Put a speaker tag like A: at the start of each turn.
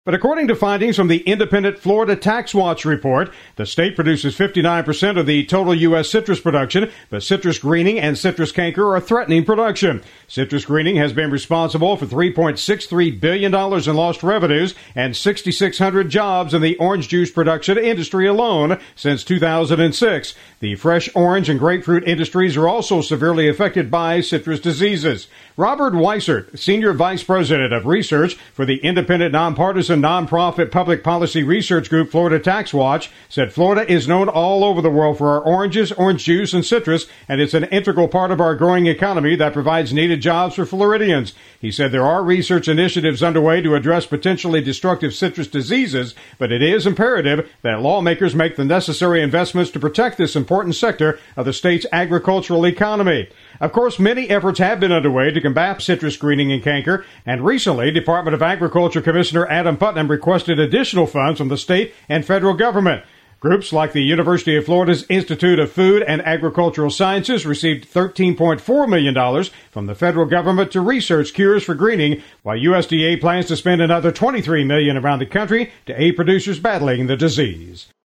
A: But according to findings from the independent Florida Tax Watch report, the state produces 59% of the total U.S. citrus production, but citrus greening and citrus canker are threatening production. Citrus greening has been responsible for $3.63 billion in lost revenues and 6,600 jobs in the orange juice production industry alone since 2006. The fresh orange and grapefruit industries are also severely affected by citrus diseases. Robert Weissert, Senior Vice President of Research for the independent nonpartisan nonprofit public policy research group Florida Tax Watch, said Florida is known all over the world for our oranges, orange juice, and citrus, and it's an integral part of our growing economy that provides needed jobs for Floridians. He said there are research initiatives underway to address potentially destructive citrus diseases, but it is imperative that lawmakers make the necessary investments to protect this important sector of the state's agricultural economy. Of course, many efforts have been underway to combat citrus greening and canker, and recently, Department of Agriculture Commissioner Adam Putnam requested additional funds from the state and federal government. Groups like the University of Florida's Institute of Food and Agricultural Sciences received $13.4 million from the federal government to research cures for greening, while USDA plans to spend another $23 million around the country to aid producers battling the disease.